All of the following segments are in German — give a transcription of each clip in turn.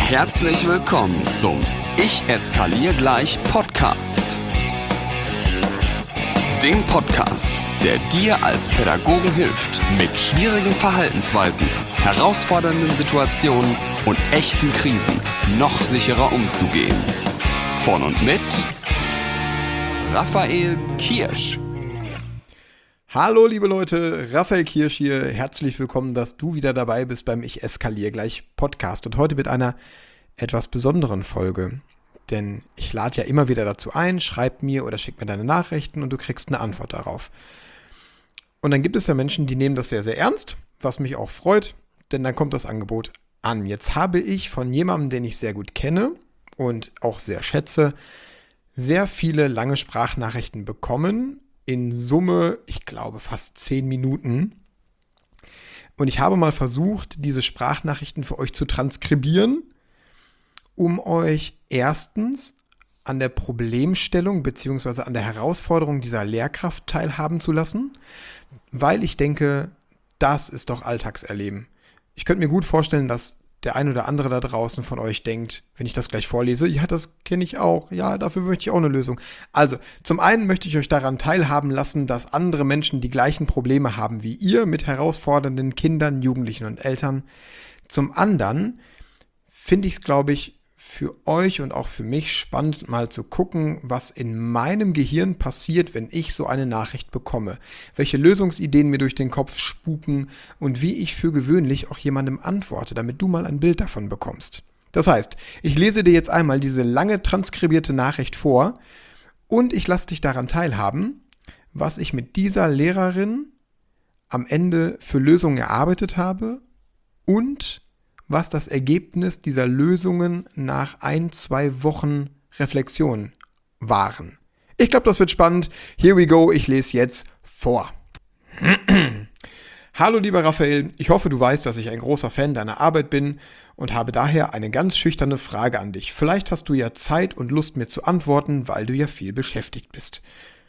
Herzlich willkommen zum Ich eskaliere gleich Podcast. Dem Podcast, der dir als Pädagogen hilft, mit schwierigen Verhaltensweisen, herausfordernden Situationen und echten Krisen noch sicherer umzugehen. Von und mit Raphael Kirsch. Hallo liebe Leute, Raphael Kirsch hier. Herzlich willkommen, dass du wieder dabei bist beim Ich eskaliere gleich Podcast. Und heute mit einer etwas besonderen Folge. Denn ich lade ja immer wieder dazu ein, schreib mir oder schick mir deine Nachrichten und du kriegst eine Antwort darauf. Und dann gibt es ja Menschen, die nehmen das sehr, sehr ernst, was mich auch freut, denn dann kommt das Angebot an. Jetzt habe ich von jemandem, den ich sehr gut kenne und auch sehr schätze, sehr viele lange Sprachnachrichten bekommen. In Summe, ich glaube, fast 10 Minuten. Und ich habe mal versucht, diese Sprachnachrichten für euch zu transkribieren, um euch erstens an der Problemstellung bzw. an der Herausforderung dieser Lehrkraft teilhaben zu lassen, weil ich denke, das ist doch Alltagserleben. Ich könnte mir gut vorstellen, dass der ein oder andere da draußen von euch denkt, wenn ich das gleich vorlese, ja, das kenne ich auch, ja, dafür möchte ich auch eine Lösung. Also, zum einen möchte ich euch daran teilhaben lassen, dass andere Menschen die gleichen Probleme haben wie ihr mit herausfordernden Kindern, Jugendlichen und Eltern. Zum anderen finde ich es, glaube ich, für euch und auch für mich spannend, mal zu gucken, was in meinem Gehirn passiert, wenn ich so eine Nachricht bekomme. Welche Lösungsideen mir durch den Kopf spuken und wie ich für gewöhnlich auch jemandem antworte, damit du mal ein Bild davon bekommst. Das heißt, ich lese dir jetzt einmal diese lange transkribierte Nachricht vor und ich lasse dich daran teilhaben, was ich mit dieser Lehrerin am Ende für Lösungen erarbeitet habe und was das Ergebnis dieser Lösungen nach 1-2 Wochen Reflexion waren. Ich glaube, das wird spannend. Here we go, ich lese jetzt vor. Hallo lieber Raphael, ich hoffe, du weißt, dass ich ein großer Fan deiner Arbeit bin und habe daher eine ganz schüchterne Frage an dich. Vielleicht hast du ja Zeit und Lust, mir zu antworten, weil du ja viel beschäftigt bist.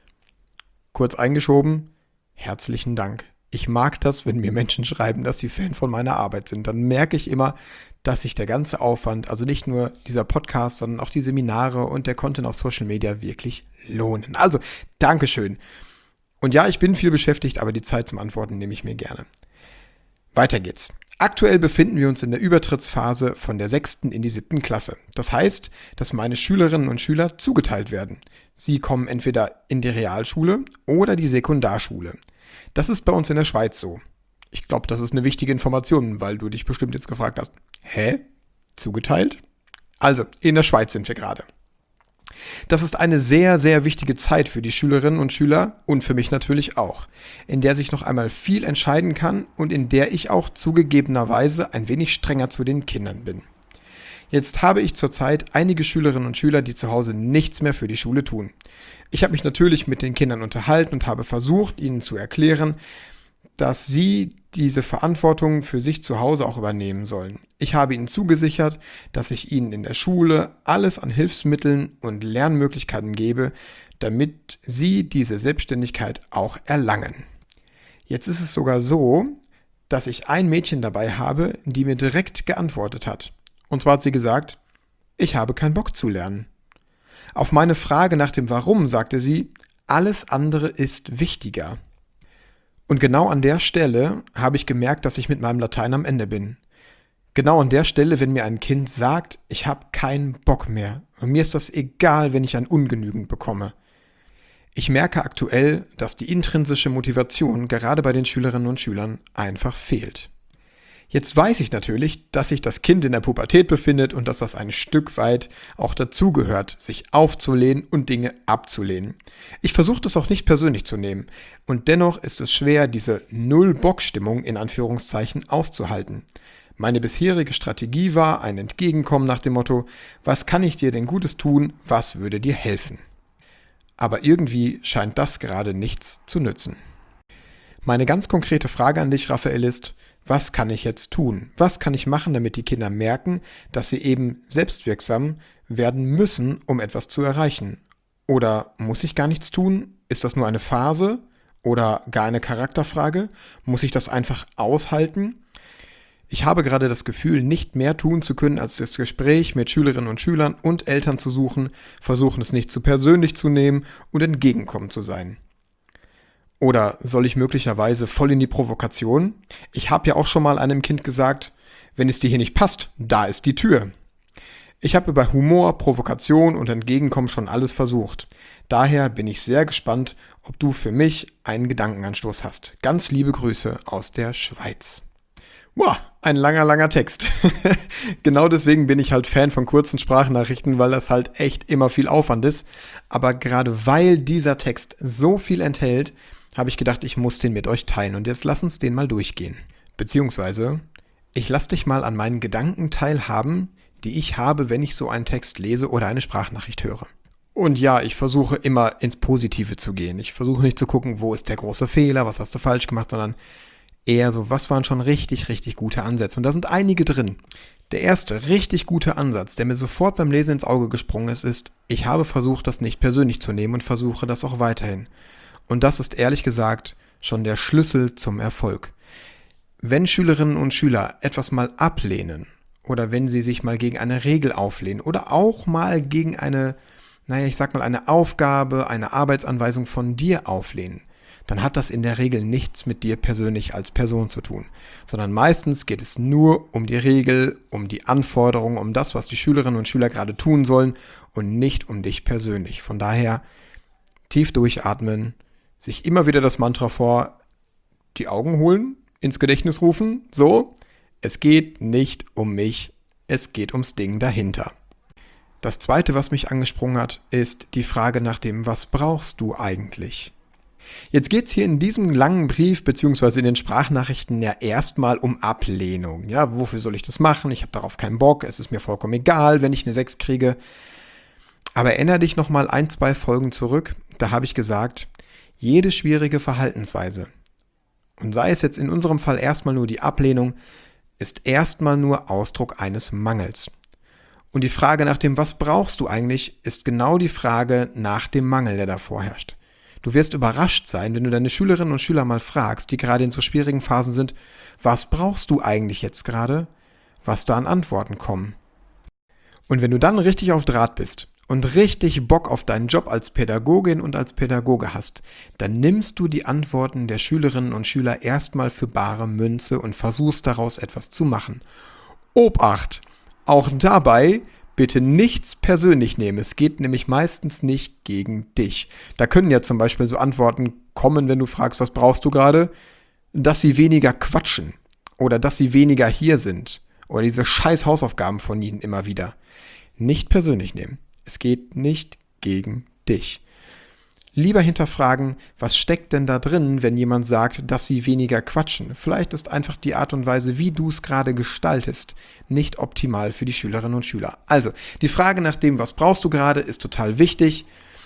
Kurz eingeschoben, herzlichen Dank. Ich mag das, wenn mir Menschen schreiben, dass sie Fan von meiner Arbeit sind. Dann merke ich immer, dass sich der ganze Aufwand, also nicht nur dieser Podcast, sondern auch die Seminare und der Content auf Social Media wirklich lohnen. Also, Dankeschön. Und ja, ich bin viel beschäftigt, aber die Zeit zum Antworten nehme ich mir gerne. Weiter geht's. Aktuell befinden wir uns in der Übertrittsphase von der 6. in die 7. Klasse. Das heißt, dass meine Schülerinnen und Schüler zugeteilt werden. Sie kommen entweder in die Realschule oder die Sekundarschule. Das ist bei uns in der Schweiz so. Ich glaube, das ist eine wichtige Information, weil du dich bestimmt jetzt gefragt hast, hä? Zugeteilt? Also, in der Schweiz sind wir gerade. Das ist eine sehr, sehr wichtige Zeit für die Schülerinnen und Schüler und für mich natürlich auch, in der sich noch einmal viel entscheiden kann und in der ich auch zugegebenerweise ein wenig strenger zu den Kindern bin. Jetzt habe ich zurzeit einige Schülerinnen und Schüler, die zu Hause nichts mehr für die Schule tun. Ich habe mich natürlich mit den Kindern unterhalten und habe versucht, ihnen zu erklären, dass sie diese Verantwortung für sich zu Hause auch übernehmen sollen. Ich habe ihnen zugesichert, dass ich ihnen in der Schule alles an Hilfsmitteln und Lernmöglichkeiten gebe, damit sie diese Selbstständigkeit auch erlangen. Jetzt ist es sogar so, dass ich ein Mädchen dabei habe, die mir direkt geantwortet hat. Und zwar hat sie gesagt, ich habe keinen Bock zu lernen. Auf meine Frage nach dem Warum sagte sie, alles andere ist wichtiger. Und genau an der Stelle habe ich gemerkt, dass ich mit meinem Latein am Ende bin. Genau an der Stelle, wenn mir ein Kind sagt, ich habe keinen Bock mehr. Und mir ist das egal, wenn ich ein Ungenügend bekomme. Ich merke aktuell, dass die intrinsische Motivation gerade bei den Schülerinnen und Schülern einfach fehlt. Jetzt weiß ich natürlich, dass sich das Kind in der Pubertät befindet und dass das ein Stück weit auch dazugehört, sich aufzulehnen und Dinge abzulehnen. Ich versuche das auch nicht persönlich zu nehmen und dennoch ist es schwer, diese Null-Bock-Stimmung in Anführungszeichen auszuhalten. Meine bisherige Strategie war ein Entgegenkommen nach dem Motto, was kann ich dir denn Gutes tun, was würde dir helfen? Aber irgendwie scheint das gerade nichts zu nützen. Meine ganz konkrete Frage an dich, Raphael, ist, was kann ich jetzt tun? Was kann ich machen, damit die Kinder merken, dass sie eben selbstwirksam werden müssen, um etwas zu erreichen? Oder muss ich gar nichts tun? Ist das nur eine Phase oder gar eine Charakterfrage? Muss ich das einfach aushalten? Ich habe gerade das Gefühl, nicht mehr tun zu können, als das Gespräch mit Schülerinnen und Schülern und Eltern zu suchen, versuchen es nicht zu persönlich zu nehmen und entgegenkommend zu sein. Oder soll ich möglicherweise voll in die Provokation? Ich habe ja auch schon mal einem Kind gesagt, wenn es dir hier nicht passt, da ist die Tür. Ich habe über Humor, Provokation und Entgegenkommen schon alles versucht. Daher bin ich sehr gespannt, ob du für mich einen Gedankenanstoß hast. Ganz liebe Grüße aus der Schweiz. Boah, ein langer Text. Genau deswegen bin ich halt Fan von kurzen Sprachnachrichten, weil das halt echt immer viel Aufwand ist. Aber gerade weil dieser Text so viel enthält, habe ich gedacht, ich muss den mit euch teilen. Und jetzt lass uns den mal durchgehen. Beziehungsweise, ich lass dich mal an meinen Gedanken teilhaben, die ich habe, wenn ich so einen Text lese oder eine Sprachnachricht höre. Und ja, ich versuche immer ins Positive zu gehen. Ich versuche nicht zu gucken, wo ist der große Fehler, was hast du falsch gemacht, sondern eher so, was waren schon richtig gute Ansätze. Und da sind einige drin. Der erste richtig gute Ansatz, der mir sofort beim Lesen ins Auge gesprungen ist, ich habe versucht, das nicht persönlich zu nehmen und versuche das auch weiterhin. Und das ist ehrlich gesagt schon der Schlüssel zum Erfolg. Wenn Schülerinnen und Schüler etwas mal ablehnen oder wenn sie sich mal gegen eine Regel auflehnen oder auch mal gegen eine Aufgabe, eine Arbeitsanweisung von dir auflehnen, dann hat das in der Regel nichts mit dir persönlich als Person zu tun, sondern meistens geht es nur um die Regel, um die Anforderungen, um das, was die Schülerinnen und Schüler gerade tun sollen und nicht um dich persönlich. Von daher tief durchatmen, sich immer wieder das Mantra vor die Augen holen, ins Gedächtnis rufen, so, es geht nicht um mich, es geht ums Ding dahinter. Das zweite, was mich angesprungen hat, ist die Frage nach dem, was brauchst du eigentlich? Jetzt geht es hier in diesem langen Brief bzw. in den Sprachnachrichten ja erstmal um Ablehnung. Ja, wofür soll ich das machen? Ich habe darauf keinen Bock, es ist mir vollkommen egal, wenn ich eine 6 kriege. Aber erinnere dich nochmal 1-2 Folgen zurück, da habe ich gesagt, jede schwierige Verhaltensweise, und sei es jetzt in unserem Fall erstmal nur die Ablehnung, ist erstmal nur Ausdruck eines Mangels. Und die Frage nach dem, was brauchst du eigentlich, ist genau die Frage nach dem Mangel, der da vorherrscht. Du wirst überrascht sein, wenn du deine Schülerinnen und Schüler mal fragst, die gerade in so schwierigen Phasen sind, was brauchst du eigentlich jetzt gerade, was da an Antworten kommen. Und wenn du dann richtig auf Draht bist und richtig Bock auf deinen Job als Pädagogin und als Pädagoge hast, dann nimmst du die Antworten der Schülerinnen und Schüler erstmal für bare Münze und versuchst daraus etwas zu machen. Obacht! Auch dabei bitte nichts persönlich nehmen. Es geht nämlich meistens nicht gegen dich. Da können ja zum Beispiel so Antworten kommen, wenn du fragst, was brauchst du gerade? Dass sie weniger quatschen oder dass sie weniger hier sind oder diese scheiß Hausaufgaben von ihnen immer wieder. Nicht persönlich nehmen. Es geht nicht gegen dich. Lieber hinterfragen, was steckt denn da drin, wenn jemand sagt, dass sie weniger quatschen. Vielleicht ist einfach die Art und Weise, wie du es gerade gestaltest, nicht optimal für die Schülerinnen und Schüler. Also, die Frage nach dem, was brauchst du gerade, ist total wichtig.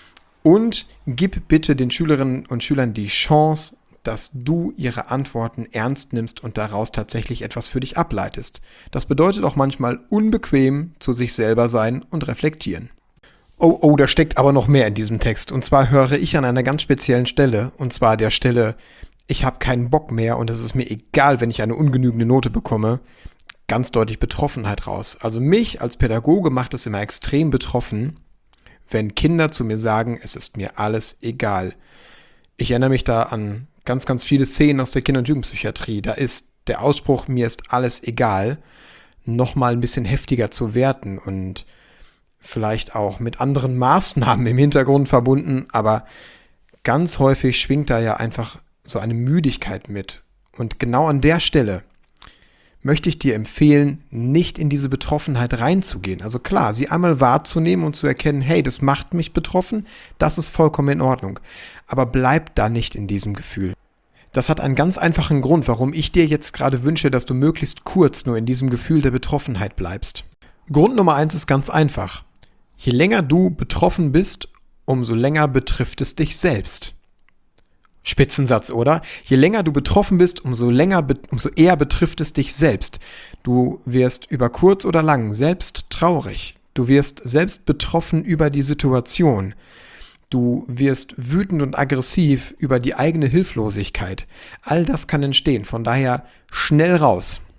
Und gib bitte den Schülerinnen und Schülern die Chance, dass du ihre Antworten ernst nimmst und daraus tatsächlich etwas für dich ableitest. Das bedeutet auch manchmal unbequem zu sich selber sein und reflektieren. Oh, da steckt aber noch mehr in diesem Text. Und zwar höre ich an einer ganz speziellen Stelle, und zwar der Stelle, ich habe keinen Bock mehr und es ist mir egal, wenn ich eine ungenügende Note bekomme, ganz deutlich Betroffenheit raus. Also mich als Pädagoge macht es immer extrem betroffen, wenn Kinder zu mir sagen, es ist mir alles egal. Ich erinnere mich da an ganz viele Szenen aus der Kinder- und Jugendpsychiatrie. Da ist der Ausspruch, mir ist alles egal, nochmal ein bisschen heftiger zu werten und vielleicht auch mit anderen Maßnahmen im Hintergrund verbunden, aber ganz häufig schwingt da ja einfach so eine Müdigkeit mit. Und genau an der Stelle möchte ich dir empfehlen, nicht in diese Betroffenheit reinzugehen. Also klar, sie einmal wahrzunehmen und zu erkennen, hey, das macht mich betroffen, das ist vollkommen in Ordnung. Aber bleib da nicht in diesem Gefühl. Das hat einen ganz einfachen Grund, warum ich dir jetzt gerade wünsche, dass du möglichst kurz nur in diesem Gefühl der Betroffenheit bleibst. Grund Nummer 1 ist ganz einfach. Je länger du betroffen bist, umso länger betrifft es dich selbst. Spitzensatz, oder? Je länger du betroffen bist, umso eher betrifft es dich selbst. Du wirst über kurz oder lang selbst traurig. Du wirst selbst betroffen über die Situation. Du wirst wütend und aggressiv über die eigene Hilflosigkeit. All das kann entstehen. Von daher schnell raus.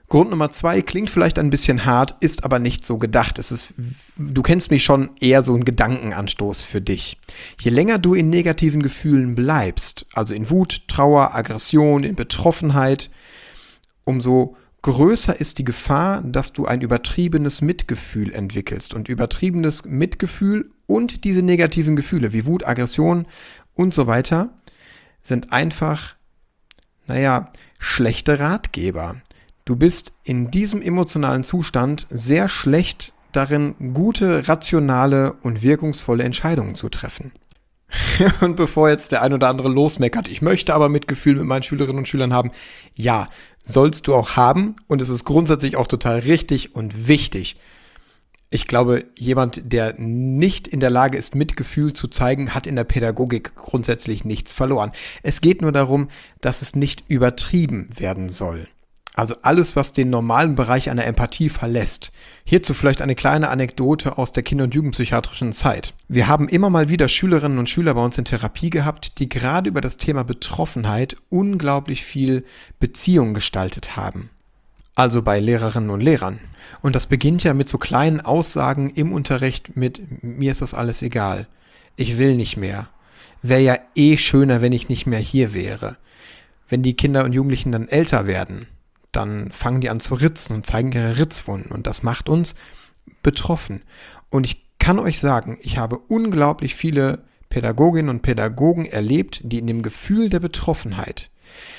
Grund Nummer 2 klingt vielleicht ein bisschen hart, ist aber nicht so gedacht. Du kennst mich schon, eher so ein Gedankenanstoß für dich. Je länger du in negativen Gefühlen bleibst, also in Wut, Trauer, Aggression, in Betroffenheit, umso größer ist die Gefahr, dass du ein übertriebenes Mitgefühl entwickelst. Und übertriebenes Mitgefühl und diese negativen Gefühle wie Wut, Aggression und so weiter sind einfach, schlechte Ratgeber. Du bist in diesem emotionalen Zustand sehr schlecht darin, gute, rationale und wirkungsvolle Entscheidungen zu treffen. Und bevor jetzt der ein oder andere losmeckert, ich möchte aber Mitgefühl mit meinen Schülerinnen und Schülern haben, ja, sollst du auch haben und es ist grundsätzlich auch total richtig und wichtig. Ich glaube, jemand, der nicht in der Lage ist, Mitgefühl zu zeigen, hat in der Pädagogik grundsätzlich nichts verloren. Es geht nur darum, dass es nicht übertrieben werden soll. Also alles, was den normalen Bereich einer Empathie verlässt. Hierzu vielleicht eine kleine Anekdote aus der Kinder- und Jugendpsychiatrischen Zeit. Wir haben immer mal wieder Schülerinnen und Schüler bei uns in Therapie gehabt, die gerade über das Thema Betroffenheit unglaublich viel Beziehung gestaltet haben. Also bei Lehrerinnen und Lehrern. Und das beginnt ja mit so kleinen Aussagen im Unterricht mit: Mir ist das alles egal. Ich will nicht mehr. Wäre ja schöner, wenn ich nicht mehr hier wäre. Wenn die Kinder und Jugendlichen dann älter werden, dann fangen die an zu ritzen und zeigen ihre Ritzwunden. Und das macht uns betroffen. Und ich kann euch sagen, ich habe unglaublich viele Pädagoginnen und Pädagogen erlebt, die in dem Gefühl der Betroffenheit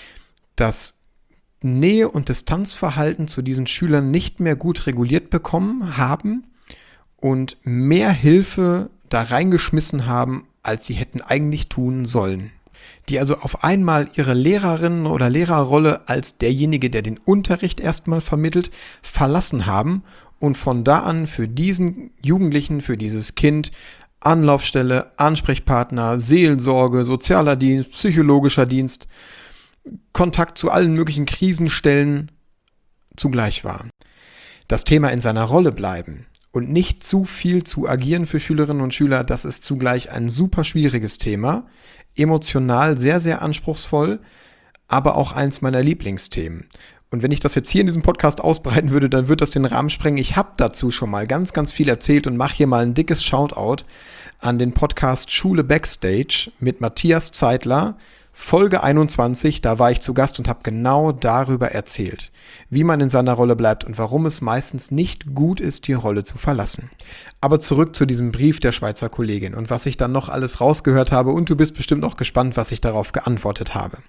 das Nähe- und Distanzverhalten zu diesen Schülern nicht mehr gut reguliert bekommen haben und mehr Hilfe da reingeschmissen haben, als sie hätten eigentlich tun sollen. Die also auf einmal ihre Lehrerinnen- oder Lehrerrolle als derjenige, der den Unterricht erstmal vermittelt, verlassen haben und von da an für diesen Jugendlichen, für dieses Kind Anlaufstelle, Ansprechpartner, Seelsorge, sozialer Dienst, psychologischer Dienst, Kontakt zu allen möglichen Krisenstellen zugleich war. Das Thema in seiner Rolle bleiben und nicht zu viel zu agieren für Schülerinnen und Schüler, das ist zugleich ein super schwieriges Thema, emotional sehr, sehr anspruchsvoll, aber auch eins meiner Lieblingsthemen. Und wenn ich das jetzt hier in diesem Podcast ausbreiten würde, dann würde das den Rahmen sprengen. Ich habe dazu schon mal ganz, ganz viel erzählt und mache hier mal ein dickes Shoutout an den Podcast Schule Backstage mit Matthias Zeitler. Folge 21, da war ich zu Gast und habe genau darüber erzählt, wie man in seiner Rolle bleibt und warum es meistens nicht gut ist, die Rolle zu verlassen. Aber zurück zu diesem Brief der Schweizer Kollegin und was ich dann noch alles rausgehört habe, und du bist bestimmt auch gespannt, was ich darauf geantwortet habe.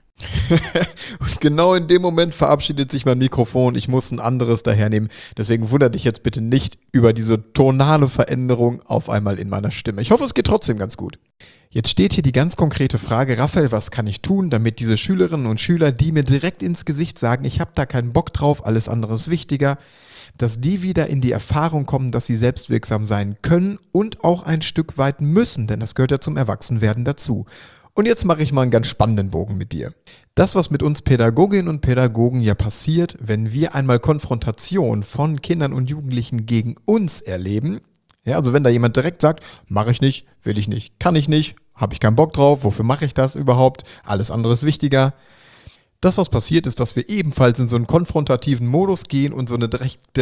Und genau in dem Moment verabschiedet sich mein Mikrofon, ich muss ein anderes dahernehmen, deswegen wundert dich jetzt bitte nicht über diese tonale Veränderung auf einmal in meiner Stimme. Ich hoffe, es geht trotzdem ganz gut. Jetzt steht hier die ganz konkrete Frage: Raphael, was kann ich tun, damit diese Schülerinnen und Schüler, die mir direkt ins Gesicht sagen, ich habe da keinen Bock drauf, alles andere ist wichtiger, dass die wieder in die Erfahrung kommen, dass sie selbstwirksam sein können und auch ein Stück weit müssen, denn das gehört ja zum Erwachsenwerden dazu. Und jetzt mache ich mal einen ganz spannenden Bogen mit dir. Das, was mit uns Pädagoginnen und Pädagogen ja passiert, wenn wir einmal Konfrontation von Kindern und Jugendlichen gegen uns erleben, ja, also wenn da jemand direkt sagt, mache ich nicht, will ich nicht, kann ich nicht, habe ich keinen Bock drauf, wofür mache ich das überhaupt, alles andere ist wichtiger. Das, was passiert, ist, dass wir ebenfalls in so einen konfrontativen Modus gehen und so eine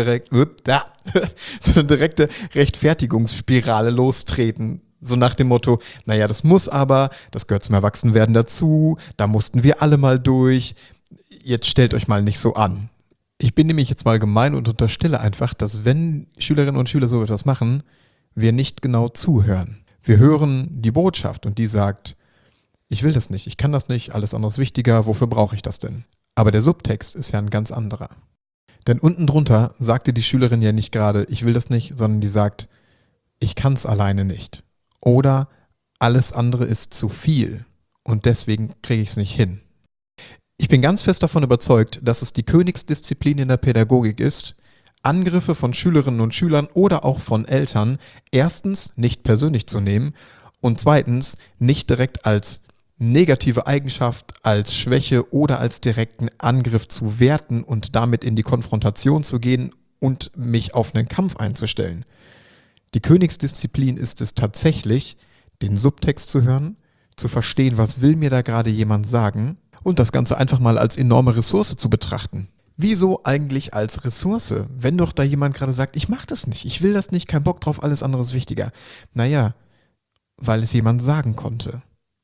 direkte Rechtfertigungsspirale lostreten. So nach dem Motto, naja, das muss aber, das gehört zum Erwachsenwerden dazu, da mussten wir alle mal durch, jetzt stellt euch mal nicht so an. Ich bin nämlich jetzt mal gemein und unterstelle einfach, dass wenn Schülerinnen und Schüler so etwas machen, wir nicht genau zuhören. Wir hören die Botschaft und die sagt, ich will das nicht, ich kann das nicht, alles andere ist wichtiger, wofür brauche ich das denn? Aber der Subtext ist ja ein ganz anderer. Denn unten drunter sagte die Schülerin ja nicht gerade, ich will das nicht, sondern die sagt, ich kann es alleine nicht. Oder alles andere ist zu viel und deswegen kriege ich es nicht hin. Ich bin ganz fest davon überzeugt, dass es die Königsdisziplin in der Pädagogik ist, Angriffe von Schülerinnen und Schülern oder auch von Eltern erstens nicht persönlich zu nehmen und zweitens nicht direkt als negative Eigenschaft, als Schwäche oder als direkten Angriff zu werten und damit in die Konfrontation zu gehen und mich auf einen Kampf einzustellen. Die Königsdisziplin ist es tatsächlich, den Subtext zu hören, zu verstehen, was will mir da gerade jemand sagen und das Ganze einfach mal als enorme Ressource zu betrachten. Wieso eigentlich als Ressource? Wenn doch da jemand gerade sagt, ich mache das nicht, ich will das nicht, kein Bock drauf, alles andere ist wichtiger. Naja, weil es jemand sagen konnte.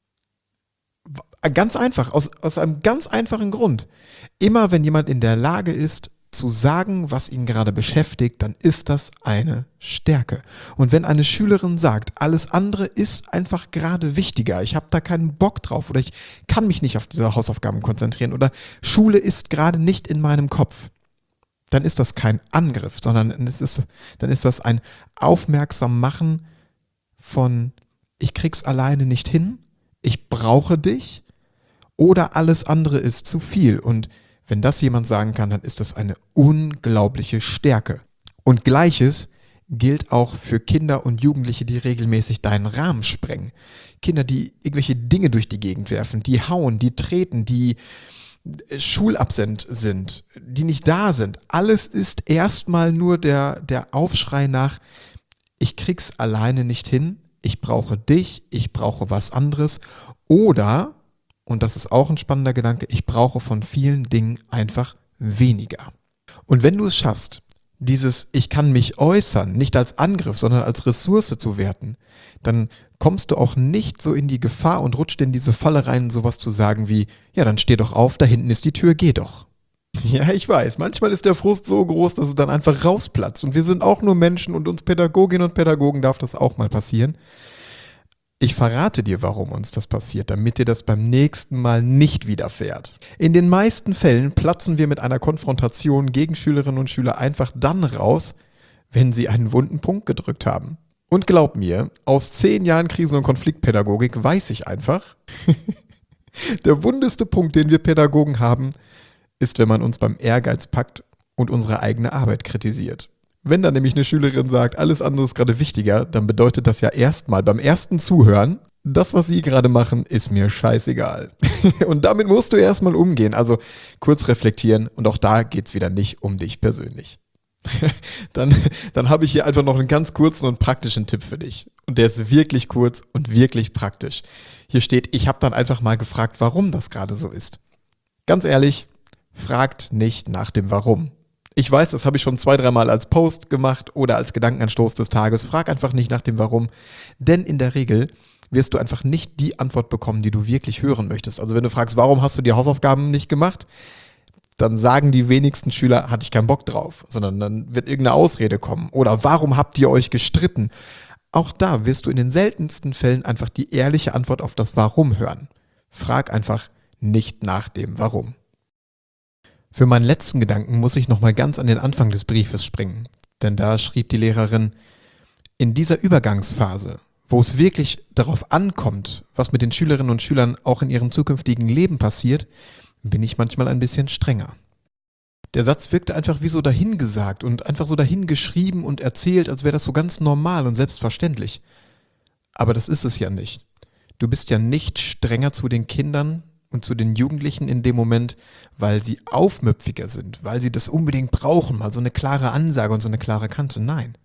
Ganz einfach, aus einem ganz einfachen Grund. Immer wenn jemand in der Lage ist, zu sagen, was ihn gerade beschäftigt, dann ist das eine Stärke. Und wenn eine Schülerin sagt, alles andere ist einfach gerade wichtiger, ich habe da keinen Bock drauf oder ich kann mich nicht auf diese Hausaufgaben konzentrieren oder Schule ist gerade nicht in meinem Kopf, dann ist das kein Angriff, sondern dann ist das ein aufmerksam machen von, ich krieg's alleine nicht hin, ich brauche dich oder alles andere ist zu viel. Und wenn das jemand sagen kann, dann ist das eine unglaubliche Stärke. Und Gleiches gilt auch für Kinder und Jugendliche, die regelmäßig deinen Rahmen sprengen. Kinder, die irgendwelche Dinge durch die Gegend werfen, die hauen, die treten, die schulabsent sind, die nicht da sind. Alles ist erstmal nur der Aufschrei nach, ich krieg's alleine nicht hin, ich brauche dich, ich brauche was anderes oder, und das ist auch ein spannender Gedanke, ich brauche von vielen Dingen einfach weniger. Und wenn du es schaffst, dieses ich kann mich äußern, nicht als Angriff, sondern als Ressource zu werten, dann kommst du auch nicht so in die Gefahr und rutscht in diese Falle rein, sowas zu sagen wie, ja, dann steh doch auf, da hinten ist die Tür, geh doch. Ja, ich weiß, manchmal ist der Frust so groß, dass es dann einfach rausplatzt. Und wir sind auch nur Menschen und uns Pädagoginnen und Pädagogen darf das auch mal passieren. Ich verrate dir, warum uns das passiert, damit dir das beim nächsten Mal nicht widerfährt. In den meisten Fällen platzen wir mit einer Konfrontation gegen Schülerinnen und Schüler einfach dann raus, wenn sie einen wunden Punkt gedrückt haben. Und glaub mir, aus 10 Jahren Krisen- und Konfliktpädagogik weiß ich einfach, der wundeste Punkt, den wir Pädagogen haben, ist, wenn man uns beim Ehrgeiz packt und unsere eigene Arbeit kritisiert. Wenn dann nämlich eine Schülerin sagt, alles andere ist gerade wichtiger, dann bedeutet das ja erstmal beim ersten Zuhören, das, was sie gerade machen, ist mir scheißegal. Und damit musst du erstmal umgehen, also kurz reflektieren und auch da geht es wieder nicht um dich persönlich. Dann habe ich hier einfach noch einen ganz kurzen und praktischen Tipp für dich. Und der ist wirklich kurz und wirklich praktisch. Hier steht, ich habe dann einfach mal gefragt, warum das gerade so ist. Ganz ehrlich, fragt nicht nach dem Warum. Ich weiß, das habe ich schon 2-3 Mal als Post gemacht oder als Gedankenanstoß des Tages. Frag einfach nicht nach dem Warum, denn in der Regel wirst du einfach nicht die Antwort bekommen, die du wirklich hören möchtest. Also wenn du fragst, warum hast du die Hausaufgaben nicht gemacht, dann sagen die wenigsten Schüler, hatte ich keinen Bock drauf, sondern dann wird irgendeine Ausrede kommen. Oder warum habt ihr euch gestritten? Auch da wirst du in den seltensten Fällen einfach die ehrliche Antwort auf das Warum hören. Frag einfach nicht nach dem Warum. Für meinen letzten Gedanken muss ich nochmal ganz an den Anfang des Briefes springen, denn da schrieb die Lehrerin, in dieser Übergangsphase, wo es wirklich darauf ankommt, was mit den Schülerinnen und Schülern auch in ihrem zukünftigen Leben passiert, bin ich manchmal ein bisschen strenger. Der Satz wirkte einfach wie so dahingesagt und einfach so dahingeschrieben und erzählt, als wäre das so ganz normal und selbstverständlich. Aber das ist es ja nicht. Du bist ja nicht strenger zu den Kindern und zu den Jugendlichen in dem Moment, weil sie aufmüpfiger sind, weil sie das unbedingt brauchen, mal so eine klare Ansage und so eine klare Kante. Nein.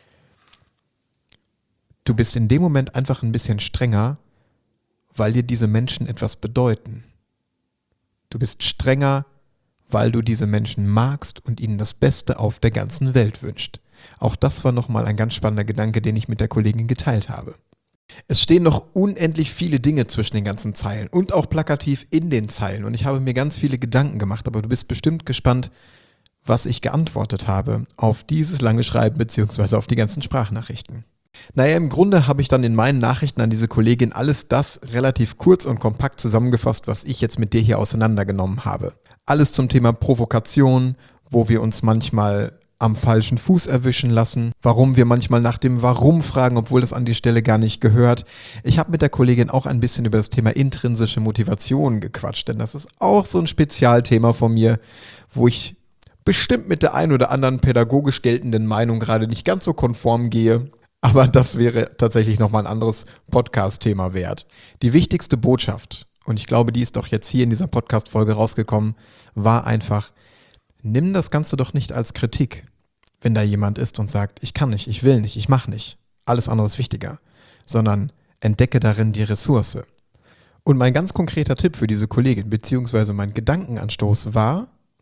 Du bist in dem Moment einfach ein bisschen strenger, weil dir diese Menschen etwas bedeuten. Du bist strenger, weil du diese Menschen magst und ihnen das Beste auf der ganzen Welt wünscht. Auch das war nochmal ein ganz spannender Gedanke, den ich mit der Kollegin geteilt habe. Es stehen noch unendlich viele Dinge zwischen den ganzen Zeilen und auch plakativ in den Zeilen und ich habe mir ganz viele Gedanken gemacht, aber du bist bestimmt gespannt, was ich geantwortet habe auf dieses lange Schreiben bzw. auf die ganzen Sprachnachrichten. Naja, im Grunde habe ich dann in meinen Nachrichten an diese Kollegin alles das relativ kurz und kompakt zusammengefasst, was ich jetzt mit dir hier auseinandergenommen habe. Alles zum Thema Provokation, wo wir uns manchmal am falschen Fuß erwischen lassen, warum wir manchmal nach dem Warum fragen, obwohl das an die Stelle gar nicht gehört. Ich habe mit der Kollegin auch ein bisschen über das Thema intrinsische Motivation gequatscht, denn das ist auch so ein Spezialthema von mir, wo ich bestimmt mit der ein oder anderen pädagogisch geltenden Meinung gerade nicht ganz so konform gehe. Aber das wäre tatsächlich nochmal ein anderes Podcast-Thema wert. Die wichtigste Botschaft, und ich glaube, die ist doch jetzt hier in dieser Podcast-Folge rausgekommen, war einfach, nimm das Ganze doch nicht als Kritik, wenn da jemand ist und sagt, ich kann nicht, ich will nicht, ich mache nicht, alles andere ist wichtiger, sondern entdecke darin die Ressource. Und mein ganz konkreter Tipp für diese Kollegin, beziehungsweise mein Gedankenanstoß war,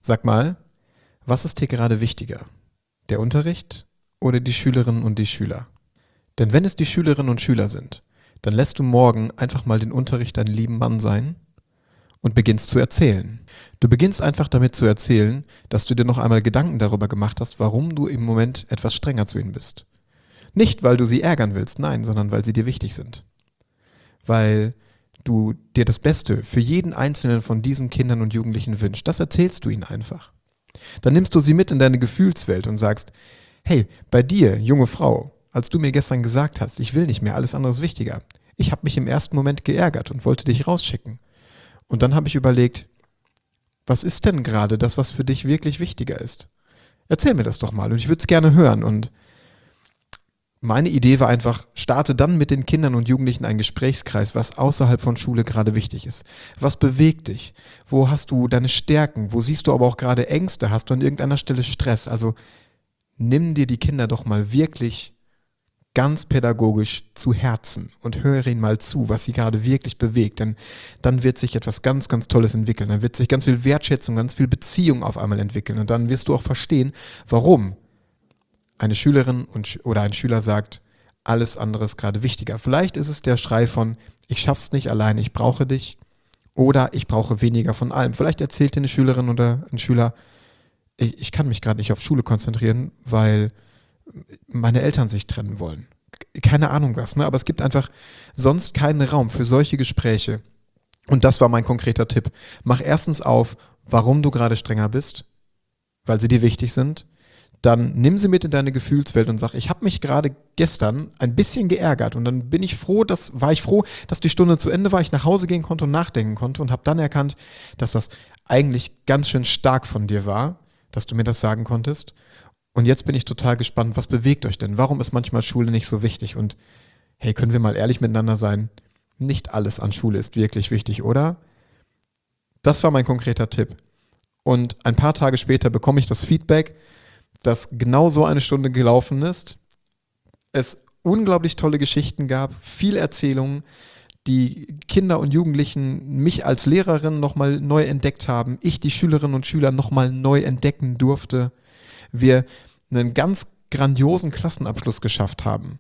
Sag mal, was ist dir gerade wichtiger? Der Unterricht oder die Schülerinnen und die Schüler? Denn wenn es die Schülerinnen und Schüler sind, dann lässt du morgen einfach mal den Unterricht deinen lieben Mann sein und beginnst zu erzählen. Du beginnst einfach damit zu erzählen, dass du dir noch einmal Gedanken darüber gemacht hast, warum du im Moment etwas strenger zu ihnen bist. Nicht, weil du sie ärgern willst, nein, sondern weil sie dir wichtig sind. Weil du dir das Beste für jeden einzelnen von diesen Kindern und Jugendlichen wünschst. Das erzählst du ihnen einfach. Dann nimmst du sie mit in deine Gefühlswelt und sagst, hey, bei dir, junge Frau, als du mir gestern gesagt hast, ich will nicht mehr, alles andere ist wichtiger. Ich habe mich im ersten Moment geärgert und wollte dich rausschicken. Und dann habe ich überlegt, was ist denn gerade das, was für dich wirklich wichtiger ist? Erzähl mir das doch mal und ich würde es gerne hören. Und meine Idee war einfach, starte dann mit den Kindern und Jugendlichen einen Gesprächskreis, was außerhalb von Schule gerade wichtig ist. Was bewegt dich? Wo hast du deine Stärken? Wo siehst du aber auch gerade Ängste? Hast du an irgendeiner Stelle Stress? Also nimm dir die Kinder doch mal wirklich ganz pädagogisch zu Herzen und höre ihnen mal zu, was sie gerade wirklich bewegt. Denn dann wird sich etwas ganz, ganz Tolles entwickeln. Dann wird sich ganz viel Wertschätzung, ganz viel Beziehung auf einmal entwickeln. Und dann wirst du auch verstehen, warum eine Schülerin oder ein Schüler sagt, alles andere ist gerade wichtiger. Vielleicht ist es der Schrei von, ich schaff's nicht allein, ich brauche dich, oder ich brauche weniger von allem. Vielleicht erzählt dir eine Schülerin oder ein Schüler, ich kann mich gerade nicht auf Schule konzentrieren, weil meine Eltern sich trennen wollen. Keine Ahnung was, ne? Aber es gibt einfach sonst keinen Raum für solche Gespräche. Und das war mein konkreter Tipp. Mach erstens auf, warum du gerade strenger bist, weil sie dir wichtig sind. Dann nimm sie mit in deine Gefühlswelt und sag, ich habe mich gerade gestern ein bisschen geärgert und dann war ich froh, dass die Stunde zu Ende war, ich nach Hause gehen konnte und nachdenken konnte und habe dann erkannt, dass das eigentlich ganz schön stark von dir war, dass du mir das sagen konntest. Und jetzt bin ich total gespannt, was bewegt euch denn? Warum ist manchmal Schule nicht so wichtig? Und hey, können wir mal ehrlich miteinander sein? Nicht alles an Schule ist wirklich wichtig, oder? Das war mein konkreter Tipp. Und ein paar Tage später bekomme ich das Feedback, dass genau so eine Stunde gelaufen ist. Es unglaublich tolle Geschichten gab, viel Erzählungen, die Kinder und Jugendlichen mich als Lehrerin nochmal neu entdeckt haben, ich die Schülerinnen und Schüler nochmal neu entdecken durfte. Wir einen ganz grandiosen Klassenabschluss geschafft haben.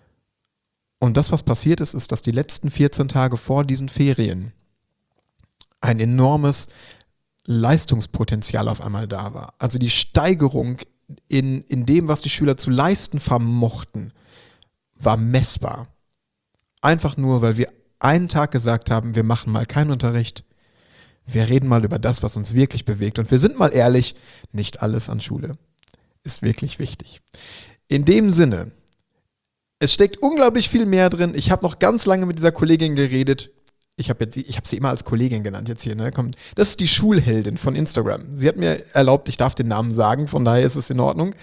Und das, was passiert ist, ist, dass die letzten 14 Tage vor diesen Ferien ein enormes Leistungspotenzial auf einmal da war. Also die Steigerung in dem, was die Schüler zu leisten vermochten, war messbar. Einfach nur, weil wir einen Tag gesagt haben, wir machen mal keinen Unterricht, wir reden mal über das, was uns wirklich bewegt. Und wir sind mal ehrlich, nicht alles an Schule ist wirklich wichtig. In dem Sinne, es steckt unglaublich viel mehr drin. Ich habe noch ganz lange mit dieser Kollegin geredet. Ich habe sie immer als Kollegin genannt jetzt hier. Ne? Das ist die Schulheldin von Instagram. Sie hat mir erlaubt, ich darf den Namen sagen, von daher ist es in Ordnung.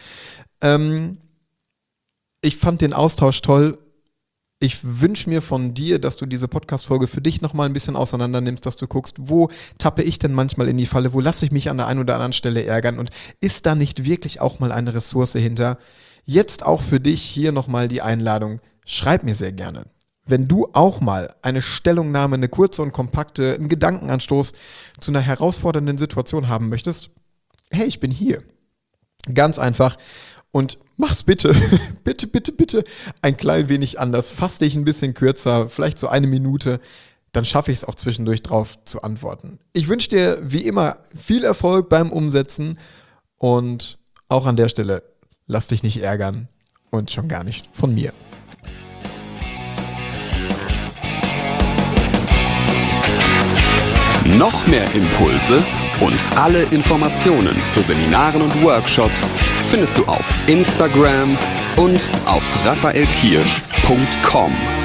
Ich fand den Austausch toll. Ich wünsche mir von dir, dass du diese Podcast-Folge für dich nochmal ein bisschen auseinander nimmst, dass du guckst, wo tappe ich denn manchmal in die Falle, wo lasse ich mich an der einen oder anderen Stelle ärgern und ist da nicht wirklich auch mal eine Ressource hinter? Jetzt auch für dich hier nochmal die Einladung, schreib mir sehr gerne. Wenn du auch mal eine Stellungnahme, eine kurze und kompakte, einen Gedankenanstoß zu einer herausfordernden Situation haben möchtest, hey, ich bin hier. Ganz einfach. Und mach's bitte, bitte ein klein wenig anders. Fass dich ein bisschen kürzer, vielleicht so 1 Minute. Dann schaffe ich es auch zwischendurch drauf zu antworten. Ich wünsche dir wie immer viel Erfolg beim Umsetzen. Und auch an der Stelle, lass dich nicht ärgern. Und schon gar nicht von mir. Noch mehr Impulse und alle Informationen zu Seminaren und Workshops findest du auf Instagram und auf raphaelkirsch.com.